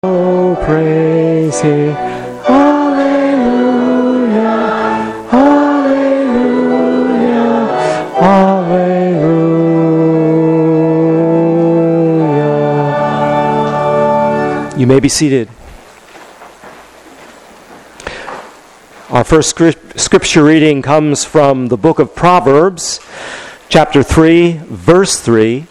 Oh, praise Him. Hallelujah, hallelujah, hallelujah. You may be seated. Our first scripture reading comes from the book of Proverbs, chapter 3, verse 3.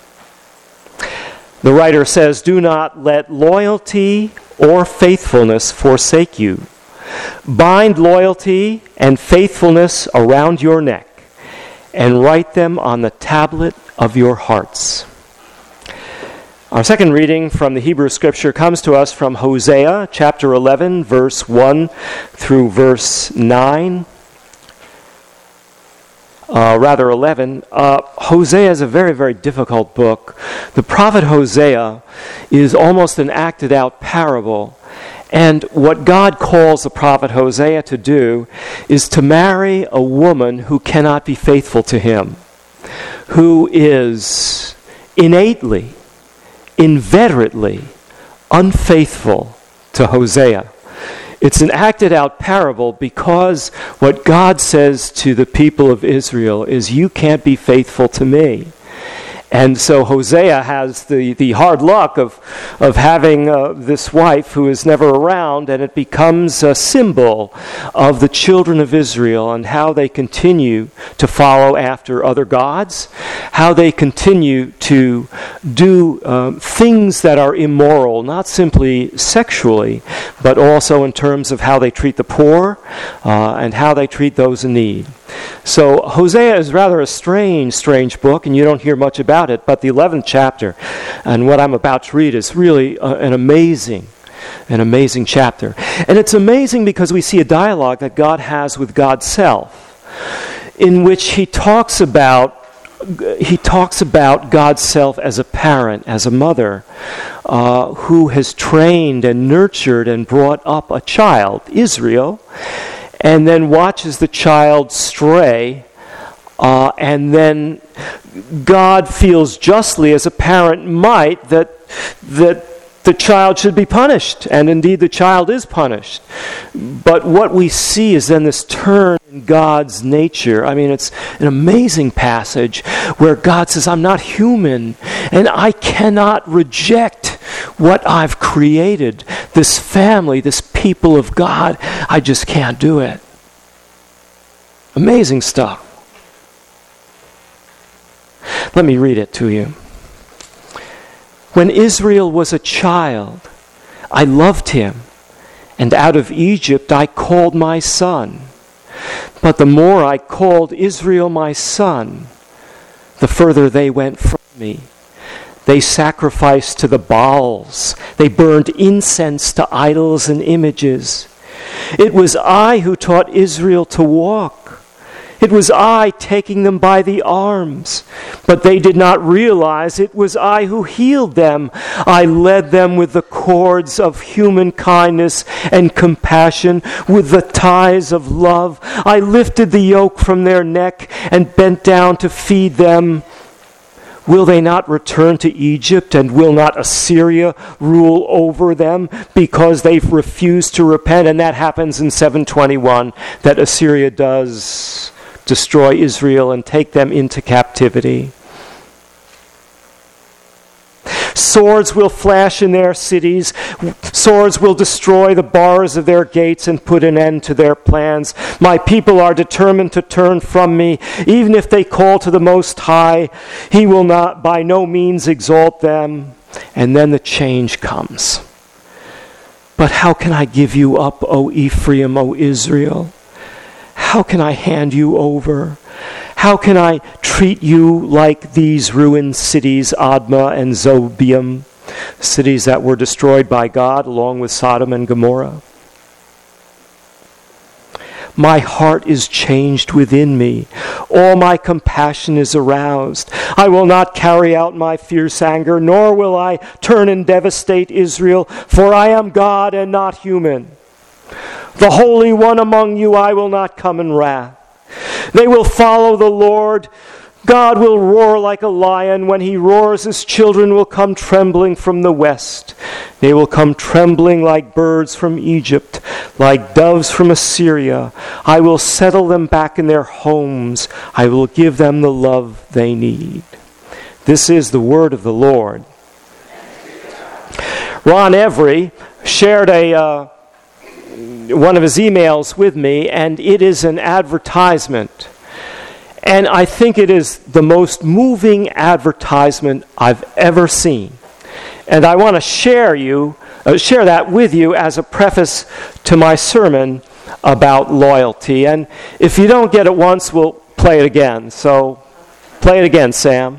The writer says, "Do not let loyalty or faithfulness forsake you. Bind loyalty and faithfulness around your neck, and write them on the tablet of your hearts." Our second reading from the Hebrew Scripture comes to us from Hosea, chapter 11, verse 1 through verse 9. 11. Hosea is a very, very difficult book. The prophet Hosea is almost an acted out parable. And what God calls the prophet Hosea to do is to marry a woman who cannot be faithful to him, who is innately, inveterately unfaithful to Hosea. It's an acted out parable because what God says to the people of Israel is, you can't be faithful to me. And so Hosea has the hard luck of having this wife who is never around, and it becomes a symbol of the children of Israel and how they continue to follow after other gods, how they continue to do things that are immoral, not simply sexually, but also in terms of how they treat the poor and how they treat those in need. So Hosea is rather a strange book, and you don't hear much about it, but the 11th chapter, and what I'm about to read, is really an amazing chapter. And it's amazing because we see a dialogue that God has with God's self, in which he talks about God's self as a parent, as a mother, who has trained and nurtured and brought up a child, Israel, and then watches the child stray, and then God feels justly, as a parent might, that the child should be punished, and indeed the child is punished. But what we see is then this turn in God's nature. I mean, it's an amazing passage where God says, I'm not human, and I cannot reject what I've created, this family, this people of God. I just can't do it. Amazing stuff. Let me read it to you. When Israel was a child, I loved him, and out of Egypt I called my son. But the more I called Israel my son, the further they went from me. They sacrificed to the Baals. They burned incense to idols and images. It was I who taught Israel to walk. It was I taking them by the arms, but they did not realize it was I who healed them. I led them with the cords of human kindness and compassion, with the ties of love. I lifted the yoke from their neck and bent down to feed them. Will they not return to Egypt, and will not Assyria rule over them because they've refused to repent? And that happens in 721, that Assyria does destroy Israel and take them into captivity. Swords will flash in their cities. Swords will destroy the bars of their gates and put an end to their plans. My people are determined to turn from me. Even if they call to the Most High, he will not by no means exalt them. And then the change comes. But how can I give you up, O Ephraim, O Israel? How can I hand you over? How can I treat you like these ruined cities, Admah and Zobium, cities that were destroyed by God along with Sodom and Gomorrah? My heart is changed within me. All my compassion is aroused. I will not carry out my fierce anger, nor will I turn and devastate Israel, for I am God and not human. The Holy One among you I will not come in wrath. They will follow the Lord, God will roar like a lion. When he roars, his children will come trembling from the west. They will come trembling like birds from Egypt, like doves from Assyria. I will settle them back in their homes. I will give them the love they need. This is the word of the Lord. Ron Every shared one of his emails with me, and it is an advertisement. And I think it is the most moving advertisement I've ever seen. And I want to share that with you as a preface to my sermon about loyalty. And if you don't get it once, we'll play it again. So play it again, Sam.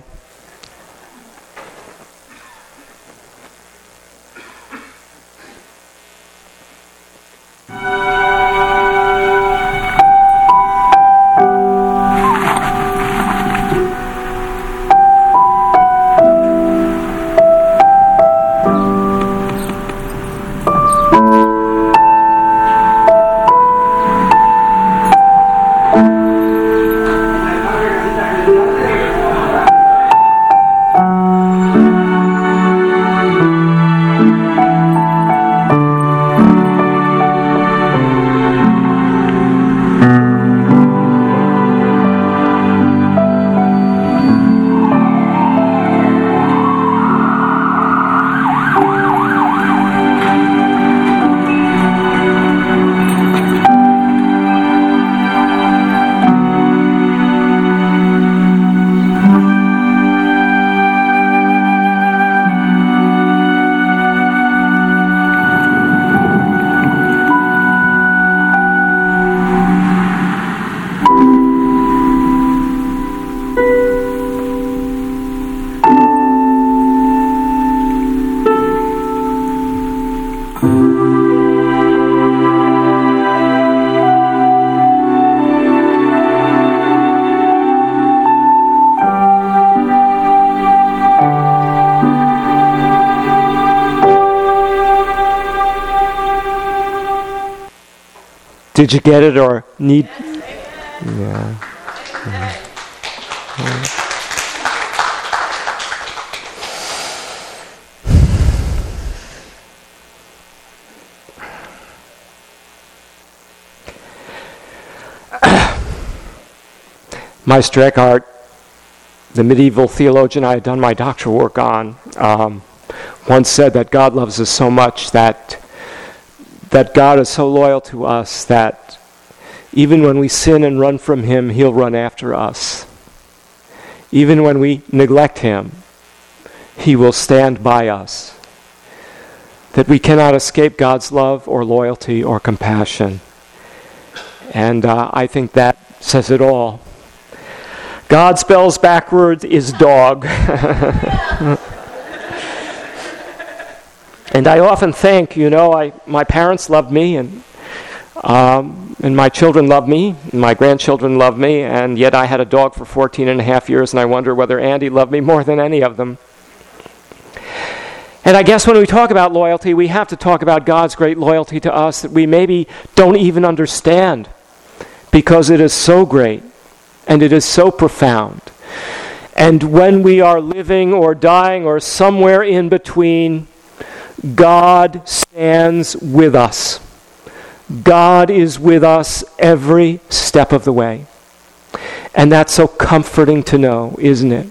Did you get it or need? Yeah. Meister Eckhart, the medieval theologian I had done my doctoral work on, once said that God loves us so much that God is so loyal to us that even when we sin and run from Him, He'll run after us. Even when we neglect Him, He will stand by us. That we cannot escape God's love or loyalty or compassion. And I think that says it all. God spells backwards is dog. And I often think, my parents loved me, and my children love me, and my grandchildren love me, and yet I had a dog for 14 and a half years, and I wonder whether Andy loved me more than any of them. And I guess when we talk about loyalty, we have to talk about God's great loyalty to us that we maybe don't even understand, because it is so great, and it is so profound. And when we are living or dying or somewhere in between, God stands with us. God is with us every step of the way. And that's so comforting to know, isn't it?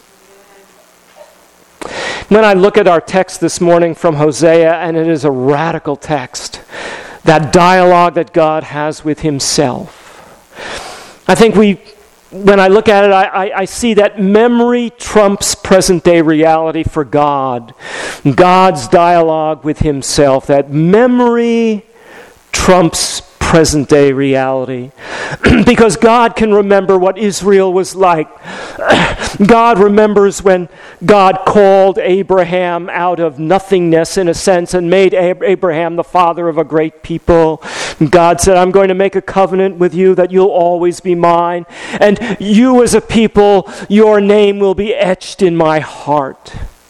When I look at our text this morning from Hosea, and it is a radical text, that dialogue that God has with Himself, I think when I look at it, I see that memory trumps present-day reality for God. God's dialogue with Himself, that memory trumps present-day reality. Because God can remember what Israel was like. God remembers when God called Abraham out of nothingness, in a sense, and made Abraham the father of a great people. God said, I'm going to make a covenant with you that you'll always be mine. And you as a people, your name will be etched in my heart.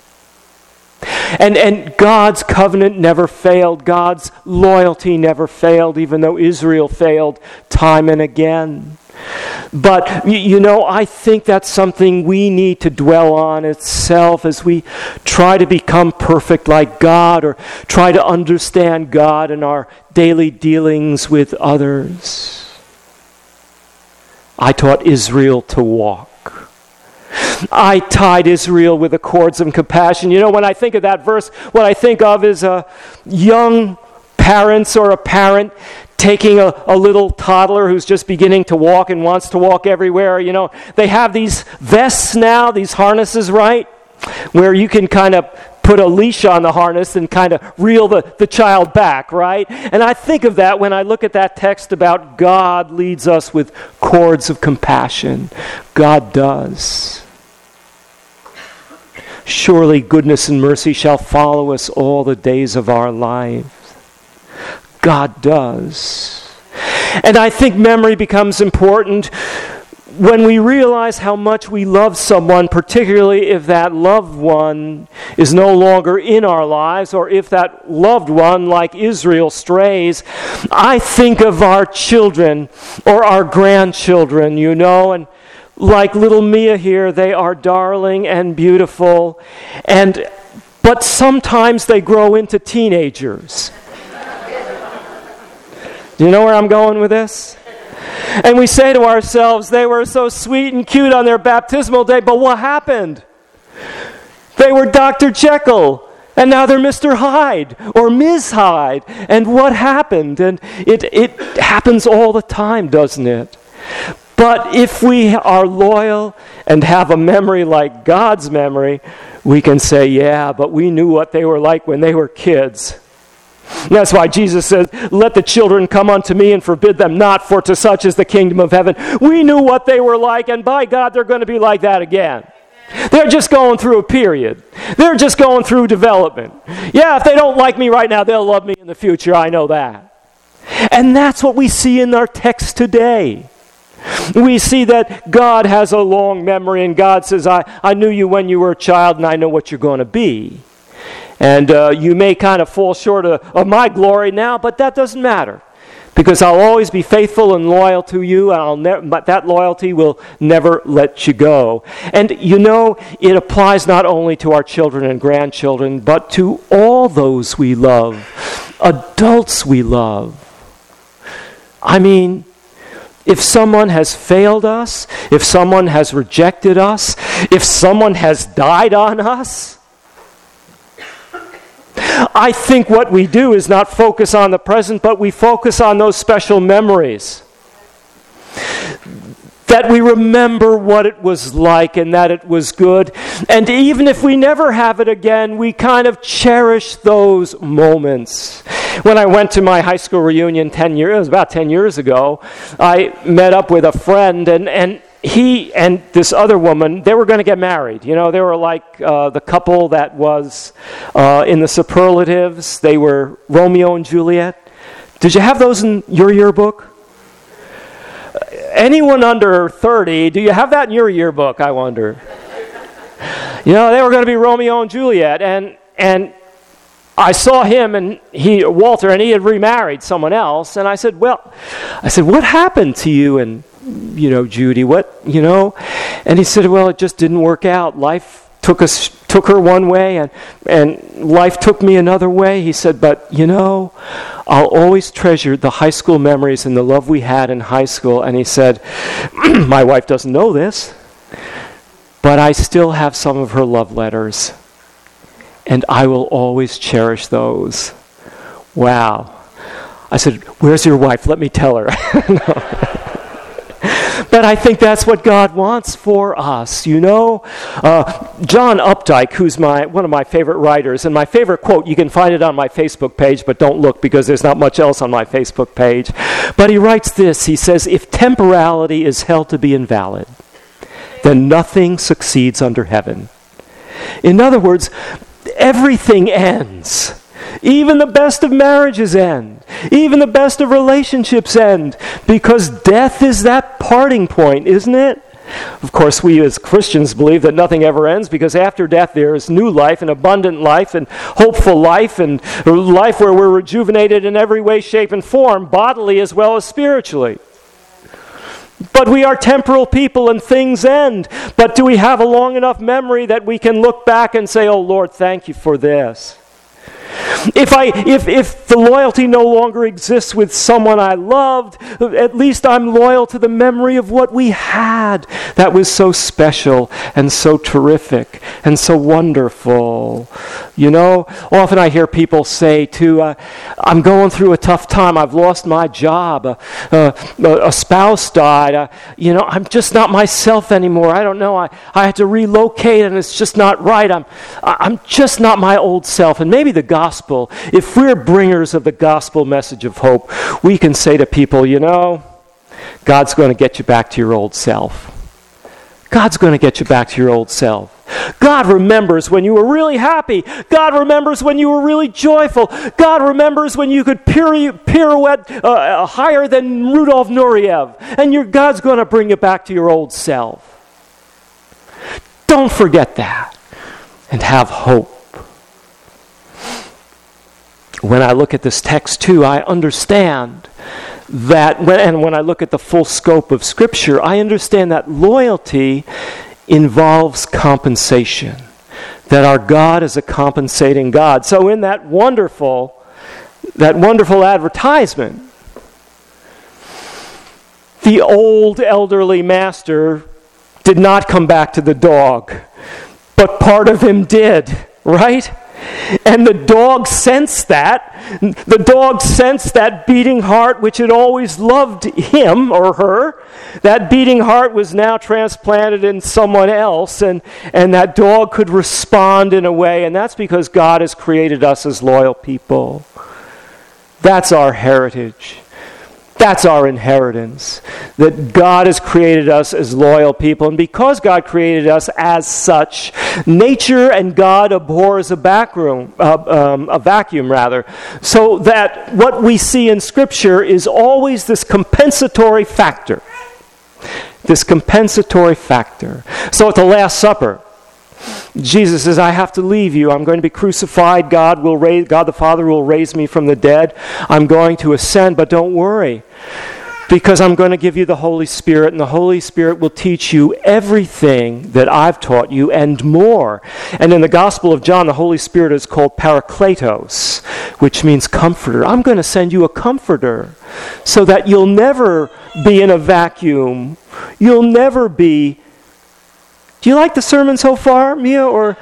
And God's covenant never failed. God's loyalty never failed, even though Israel failed time and again. But, I think that's something we need to dwell on itself as we try to become perfect like God, or try to understand God in our daily dealings with others. I taught Israel to walk. I tied Israel with the cords of compassion. When I think of that verse, what I think of is a young parents or a parent taking a little toddler who's just beginning to walk and wants to walk everywhere. They have these vests now, these harnesses, right? Where you can kind of put a leash on the harness and kind of reel the child back, right? And I think of that when I look at that text about God leads us with cords of compassion. God does. Surely goodness and mercy shall follow us all the days of our lives. God does. And I think memory becomes important when we realize how much we love someone, particularly if that loved one is no longer in our lives, or if that loved one, like Israel, strays. I think of our children or our grandchildren, and like little Mia here, they are darling and beautiful, but sometimes they grow into teenagers. Do you know where I'm going with this? And we say to ourselves, they were so sweet and cute on their baptismal day, but what happened? They were Dr. Jekyll, and now they're Mr. Hyde or Ms. Hyde. And what happened? And it happens all the time, doesn't it? But if we are loyal and have a memory like God's memory, we can say, yeah, but we knew what they were like when they were kids. And that's why Jesus said, let the children come unto me and forbid them not, for to such is the kingdom of heaven. We knew what they were like, and by God, they're going to be like that again. They're just going through a period. They're just going through development. Yeah, if they don't like me right now, they'll love me in the future. I know that. And that's what we see in our text today. We see that God has a long memory, and God says, I knew you when you were a child, and I know what you're going to be. And you may kind of fall short of my glory now, but that doesn't matter. Because I'll always be faithful and loyal to you, and but that loyalty will never let you go. And it applies not only to our children and grandchildren, but to all those we love, adults we love. I mean, if someone has failed us, if someone has rejected us, if someone has died on us, I think what we do is not focus on the present, but we focus on those special memories. That we remember what it was like and that it was good. And even if we never have it again, we kind of cherish those moments. When I went to my high school reunion it was about 10 years ago, I met up with a friend, and he and this other woman, they were going to get married. They were like the couple that was in the superlatives. They were Romeo and Juliet. Did you have those in your yearbook? Anyone under 30, do you have that in your yearbook, I wonder? They were going to be Romeo and Juliet. And I saw him, and Walter, and he had remarried someone else. And I said, what happened to you and Judy, And he said, well, it just didn't work out. Life took her one way, and life took me another way. He said, but I'll always treasure the high school memories and the love we had in high school. And he said, my wife doesn't know this, but I still have some of her love letters, and I will always cherish those. Wow. I said, where's your wife? Let me tell her. No. But I think that's what God wants for us, John Updike, who's one of my favorite writers, and my favorite quote, you can find it on my Facebook page, but don't look because there's not much else on my Facebook page. But he writes this, he says, if temporality is held to be invalid, then nothing succeeds under heaven. In other words, everything ends. Even the best of marriages end. Even the best of relationships end. Because death is that parting point, isn't it? Of course, we as Christians believe that nothing ever ends, because after death there is new life and abundant life and hopeful life and life where we're rejuvenated in every way, shape, and form, bodily as well as spiritually. But we are temporal people and things end. But do we have a long enough memory that we can look back and say, oh Lord, thank you for this? If the loyalty no longer exists with someone I loved, at least I'm loyal to the memory of what we had that was so special and so terrific and so wonderful. You know, often I hear people say too, I'm going through a tough time. I've lost my job. A spouse died. I'm just not myself anymore. I don't know. I had to relocate and it's just not right. I'm just not my old self. And maybe the gospel, if we're bringers of the gospel message of hope, we can say to people, God's going to get you back to your old self. God's going to get you back to your old self. God remembers when you were really happy. God remembers when you were really joyful. God remembers when you could pirouette higher than Rudolf Nureyev. And God's going to bring you back to your old self. Don't forget that. And have hope. When I look at this text too, I understand that, when I look at the full scope of Scripture, I understand that loyalty involves compensation. That our God is a compensating God. So in that wonderful advertisement, the old elderly master did not come back to the dog, but part of him did, right? And the dog sensed that. The dog sensed that beating heart which had always loved him or her. That beating heart was now transplanted in someone else, and that dog could respond in a way, and that's because God has created us as loyal people. That's our heritage. That's our inheritance, that God has created us as loyal people. And because God created us as such, nature and God abhors a vacuum, so that what we see in Scripture is always this compensatory factor. This compensatory factor. So at the Last Supper, Jesus says, I have to leave you. I'm going to be crucified. God the Father will raise me from the dead. I'm going to ascend, but don't worry, because I'm going to give you the Holy Spirit, and the Holy Spirit will teach you everything that I've taught you and more. And in the Gospel of John, the Holy Spirit is called Parakletos, which means comforter. I'm going to send you a comforter so that you'll never be in a vacuum. You'll never be... Do you like the sermon so far, Mia? Or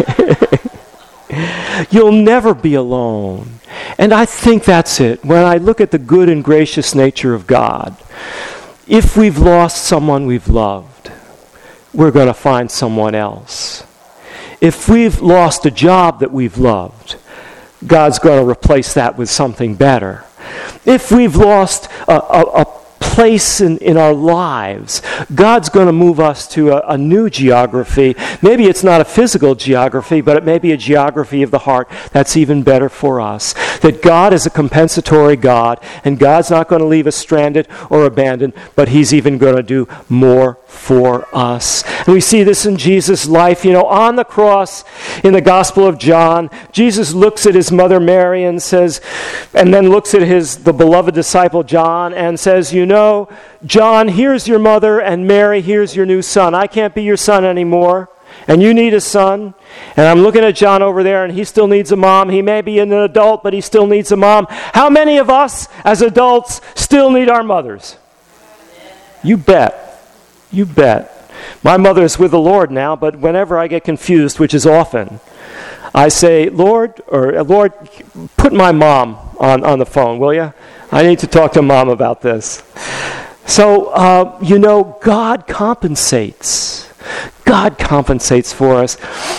you'll never be alone. And I think that's it. When I look at the good and gracious nature of God, if we've lost someone we've loved, we're going to find someone else. If we've lost a job that we've loved, God's going to replace that with something better. If we've lost a place in our lives, God's going to move us to a new geography. Maybe it's not a physical geography, but it may be a geography of the heart that's even better for us. That God is a compensatory God, and God's not going to leave us stranded or abandoned, but He's even going to do more for us. And we see this in Jesus' life. On the cross in the Gospel of John, Jesus looks at His mother Mary and says, and then looks at the beloved disciple John and says, John, here's your mother, and Mary, here's your new son. I can't be your son anymore, and you need a son. And I'm looking at John over there, and he still needs a mom. He may be an adult, but he still needs a mom. How many of us as adults still need our mothers? You bet. You bet. My mother is with the Lord now, but whenever I get confused, which is often, I say, Lord, put my mom on the phone, will you? I need to talk to Mom about this. So, God compensates. God compensates for us.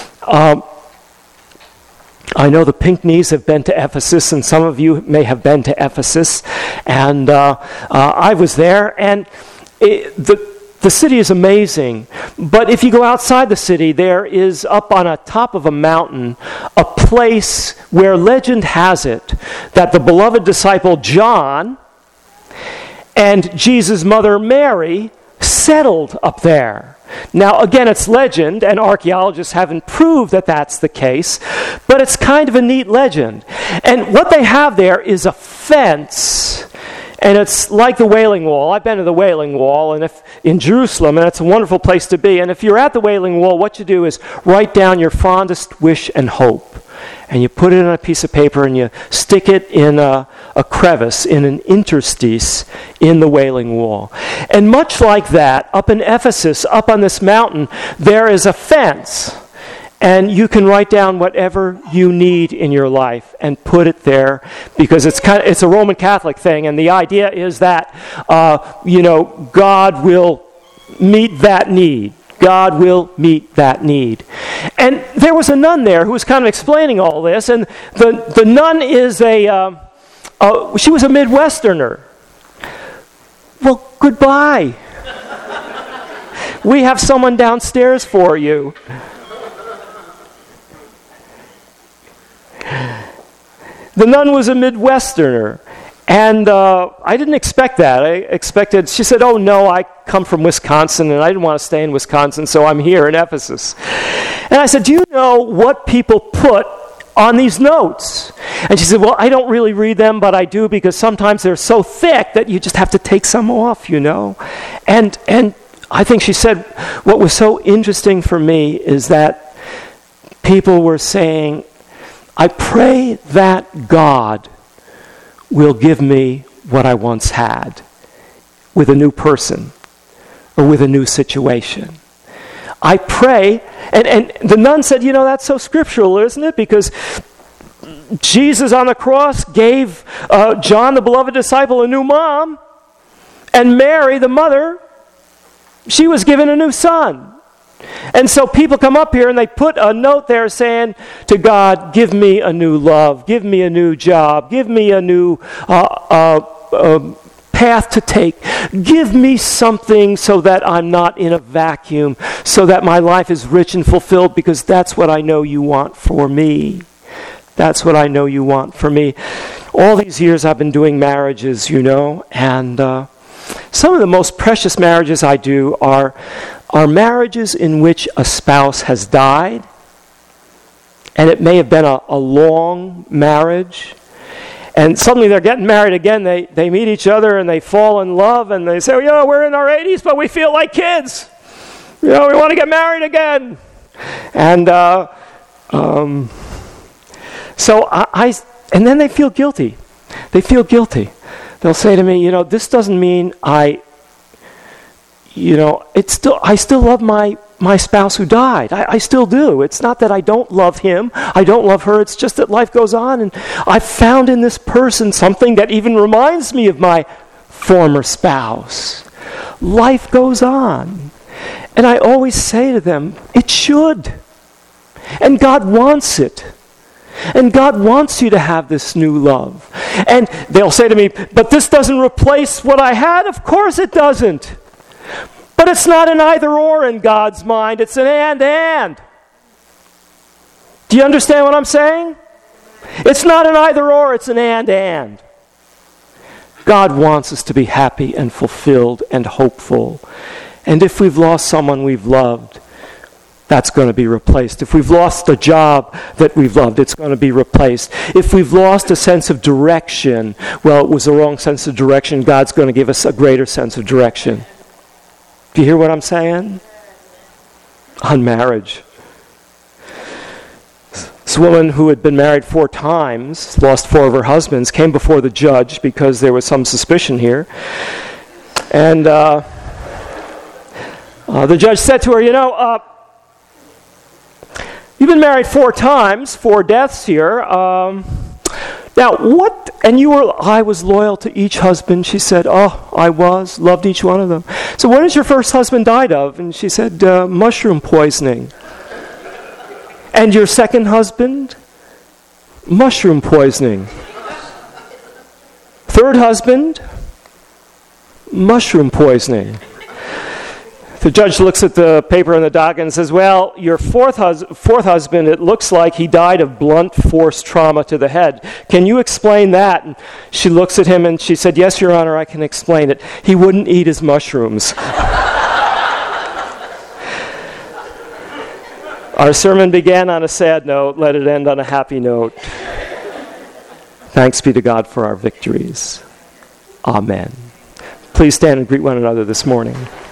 I know the Pinckneys have been to Ephesus, and some of you may have been to Ephesus. And I was there, and the city is amazing. But if you go outside the city, there is up on a top of a mountain a place where legend has it that the beloved disciple John and Jesus' mother Mary settled up there. Now, again, it's legend, and archaeologists haven't proved that that's the case, but it's kind of a neat legend. And what they have there is a fence, And it's like the Wailing Wall. I've been to the Wailing Wall in Jerusalem, and it's a wonderful place to be. And if you're at the Wailing Wall, what you do is write down your fondest wish and hope. And you put it on a piece of paper and you stick it in a crevice, in an interstice in the Wailing Wall. And much like that, up in Ephesus, up on this mountain, there is a fence. And you can write down whatever you need in your life and put it there, because it's a Roman Catholic thing, and the idea is that God will meet that need. God will meet that need. And there was a nun there who was kind of explaining all this, and the nun is she was a Midwesterner. Well, goodbye. We have someone downstairs for you. The nun was a Midwesterner, and I didn't expect that. I expected, she said, oh no, I come from Wisconsin, and I didn't want to stay in Wisconsin, so I'm here in Ephesus. And I said, do you know what people put on these notes? And she said, well, I don't really read them, but I do, because sometimes they're so thick that you just have to take some off, And I think she said, what was so interesting for me is that people were saying, I pray that God will give me what I once had with a new person or with a new situation. I pray, and the nun said, that's so scriptural, isn't it? Because Jesus on the cross gave John, the beloved disciple, a new mom, and Mary, the mother, she was given a new son. And so people come up here and they put a note there saying to God, give me a new love, give me a new job, give me a new path to take. Give me something so that I'm not in a vacuum, so that my life is rich and fulfilled, because that's what I know you want for me. That's what I know you want for me. All these years I've been doing marriages, and some of the most precious marriages I do are marriages in which a spouse has died, and it may have been a long marriage, and suddenly they're getting married again. They meet each other and they fall in love, and they say, we're in our 80s, but we feel like kids. We want to get married again. And so and then they feel guilty. They feel guilty. They'll say to me, this doesn't mean I still love my spouse who died. I still do. It's not that I don't love him. I don't love her. It's just that life goes on, and I've found in this person something that even reminds me of my former spouse. Life goes on. And I always say to them, it should. And God wants it. And God wants you to have this new love. And they'll say to me, but this doesn't replace what I had. Of course it doesn't. But it's not an either-or in God's mind. It's an and. Do you understand what I'm saying? It's not an either-or, it's an and. God wants us to be happy and fulfilled and hopeful. And if we've lost someone we've loved, that's going to be replaced. If we've lost a job that we've loved, it's going to be replaced. If we've lost a sense of direction, well, it was the wrong sense of direction. God's going to give us a greater sense of direction. Do you hear what I'm saying? On marriage. This woman who had been married 4 times, lost 4 of her husbands, came before the judge because there was some suspicion here. And the judge said to her, you've been married 4 times, 4 deaths here. Now, what? And I was loyal to each husband. She said, I loved each one of them. So what did your first husband died of? And she said, mushroom poisoning. And your second husband? Mushroom poisoning. Third husband? Mushroom poisoning. The judge looks at the paper on the docket and says, well, your fourth husband, it looks like he died of blunt force trauma to the head. Can you explain that? And she looks at him and she said, yes, Your Honor, I can explain it. He wouldn't eat his mushrooms. Our sermon began on a sad note. Let it end on a happy note. Thanks be to God for our victories. Amen. Please stand and greet one another this morning.